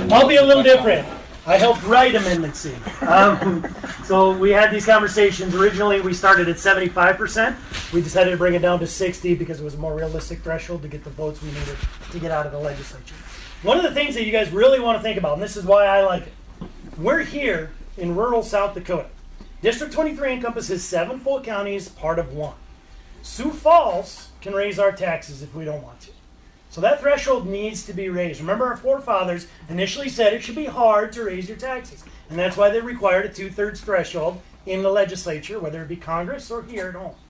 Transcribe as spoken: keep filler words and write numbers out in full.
I'll be a little different. I helped write Amendment C. Um, so we had these conversations. Originally, we started at seventy-five percent. We decided to bring it down to sixty because it was a more realistic threshold to get the votes we needed to get out of the legislature. One of the things that you guys really want to think about, and this is why I like it, we're here in rural South Dakota. District twenty-three encompasses seven full counties, part of one. Sioux Falls can raise our taxes if we don't want to. So that threshold needs to be raised. Remember, our forefathers initially said it should be hard to raise your taxes. And that's why they required a two-thirds threshold in the legislature, whether it be Congress or here at home.